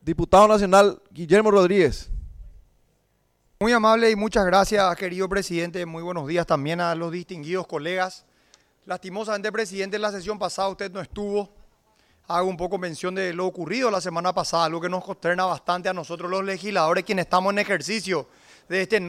Diputado Nacional Guillermo Rodríguez. Muy amable y muchas gracias, querido presidente. Muy buenos días también a los distinguidos colegas. Lastimosamente, presidente, en la sesión pasada usted no estuvo. Hago un poco mención de lo ocurrido la semana pasada, algo que nos consterna bastante a nosotros los legisladores, quienes estamos en ejercicio de este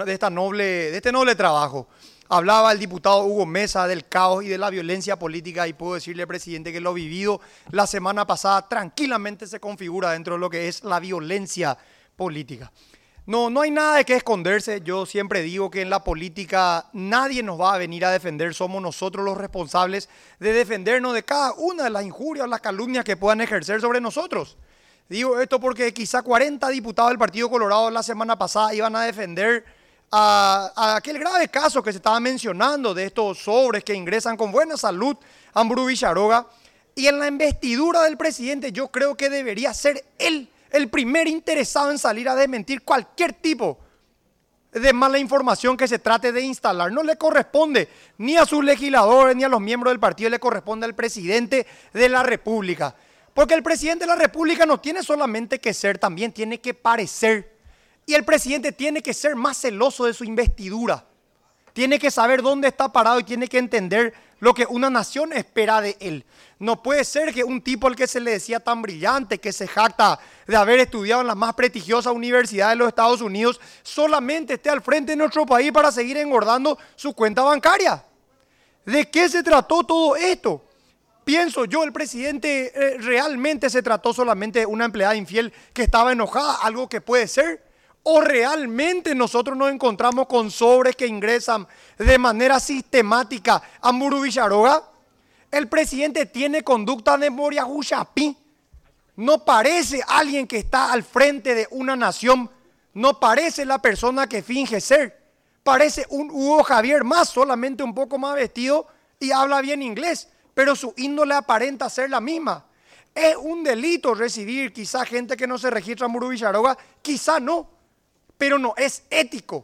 noble trabajo. Hablaba el diputado Hugo Mesa del caos y de la violencia política y puedo decirle, presidente, que lo vivido la semana pasada tranquilamente se configura dentro de lo que es la violencia política. No hay nada de qué esconderse. Yo siempre digo que en la política nadie nos va a venir a defender. Somos nosotros los responsables de defendernos de cada una de las injurias, las calumnias que puedan ejercer sobre nosotros. Digo esto porque quizá 40 diputados del Partido Colorado la semana pasada iban a defender a aquel grave caso que se estaba mencionando de estos sobres que ingresan con buena salud a Ambrú Villaroga. Y en la investidura del presidente yo creo que debería ser él el primer interesado en salir a desmentir cualquier tipo de mala información que se trate de instalar. No le corresponde ni a sus legisladores ni a los miembros del partido, le corresponde al presidente de la República. Porque el presidente de la República no tiene solamente que ser, también tiene que parecer. Y el presidente tiene que ser más celoso de su investidura. Tiene que saber dónde está parado y tiene que entender lo que una nación espera de él. No puede ser que un tipo al que se le decía tan brillante, que se jacta de haber estudiado en la más prestigiosa universidad de los Estados Unidos, solamente esté al frente de nuestro país para seguir engordando su cuenta bancaria. ¿De qué se trató todo esto? Pienso yo, el presidente realmente se trató solamente de una empleada infiel que estaba enojada, algo que puede ser. ¿O realmente nosotros nos encontramos con sobres que ingresan de manera sistemática a Ambrú Villaroga? El presidente tiene conducta de Moria Huchapí. No parece alguien que está al frente de una nación. No parece la persona que finge ser. Parece un Hugo Javier más, solamente un poco más vestido y habla bien inglés. Pero su índole aparenta ser la misma. ¿Es un delito recibir quizá gente que no se registra en Ambrú Villaroga? Quizá no. Pero no es ético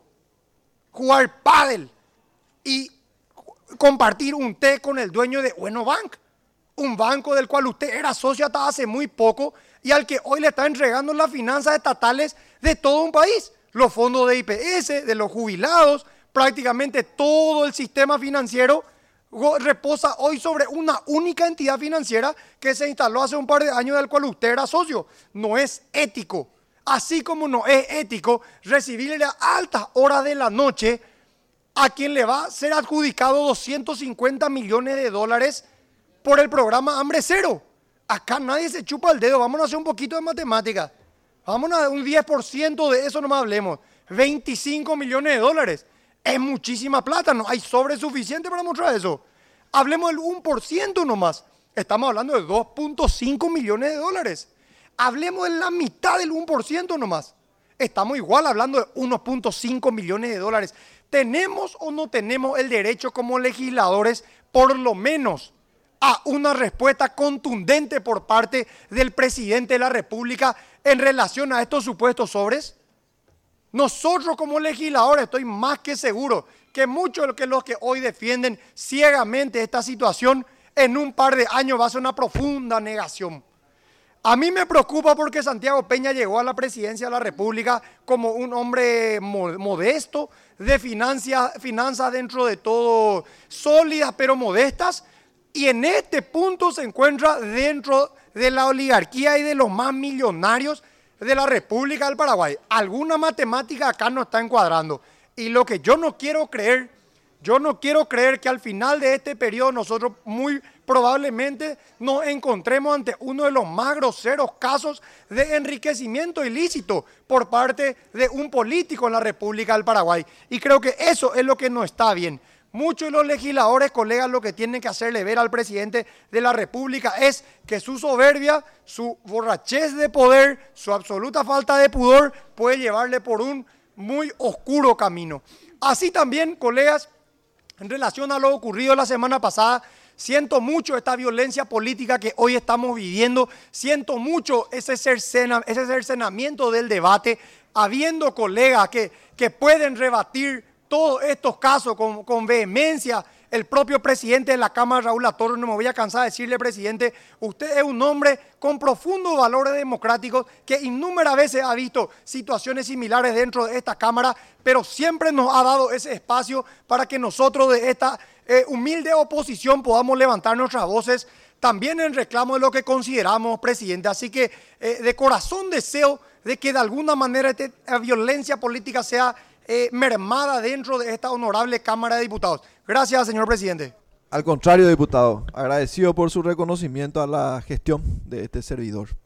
jugar pádel y compartir un té con el dueño de Bueno Bank, un banco del cual usted era socio hasta hace muy poco y al que hoy le está entregando las finanzas estatales de todo un país, los fondos de IPS, de los jubilados, prácticamente todo el sistema financiero reposa hoy sobre una única entidad financiera que se instaló hace un par de años del cual usted era socio. No es ético. Así como no es ético recibirle a altas horas de la noche a quien le va a ser adjudicado 250 millones de dólares por el programa Hambre Cero. Acá nadie se chupa el dedo, vamos a hacer un poquito de matemática. Vamos a un 10% de eso nomás hablemos. 25 millones de dólares. Es muchísima plata, no hay sobre suficiente para mostrar eso. Hablemos del 1% nomás. Estamos hablando de 2.5 millones de dólares. Hablemos de la mitad del 1% nomás. Estamos igual hablando de 1.5 millones de dólares. ¿Tenemos o no tenemos el derecho como legisladores, por lo menos, a una respuesta contundente por parte del presidente de la República en relación a estos supuestos sobres? Nosotros como legisladores estoy más que seguro que muchos de los que hoy defienden ciegamente esta situación, en un par de años va a ser una profunda negación. A mí me preocupa porque Santiago Peña llegó a la presidencia de la República como un hombre modesto, de finanzas dentro de todo sólidas pero modestas, y en este punto se encuentra dentro de la oligarquía y de los más millonarios de la República del Paraguay. Alguna matemática acá no está encuadrando. Y lo que yo no quiero creer que al final de este periodo nosotros muy probablemente nos encontremos ante uno de los más groseros casos de enriquecimiento ilícito por parte de un político en la República del Paraguay. Y creo que eso es lo que no está bien. Muchos de los legisladores, colegas, lo que tienen que hacerle ver al presidente de la República es que su soberbia, su borrachez de poder, su absoluta falta de pudor puede llevarle por un muy oscuro camino. Así también, colegas, en relación a lo ocurrido la semana pasada, siento mucho esta violencia política que hoy estamos viviendo, siento mucho ese cercenamiento del debate, habiendo colegas que pueden rebatir todos estos casos con vehemencia el propio presidente de la Cámara, Raúl Latorre. No me voy a cansar de decirle, presidente, usted es un hombre con profundos valores democráticos que innumerables veces ha visto situaciones similares dentro de esta Cámara, pero siempre nos ha dado ese espacio para que nosotros de esta humilde oposición podamos levantar nuestras voces también en reclamo de lo que consideramos, presidente. Así que de corazón deseo de que de alguna manera esta violencia política sea mermada dentro de esta honorable Cámara de Diputados. Gracias, señor presidente. Al contrario, diputado, agradecido por su reconocimiento a la gestión de este servidor.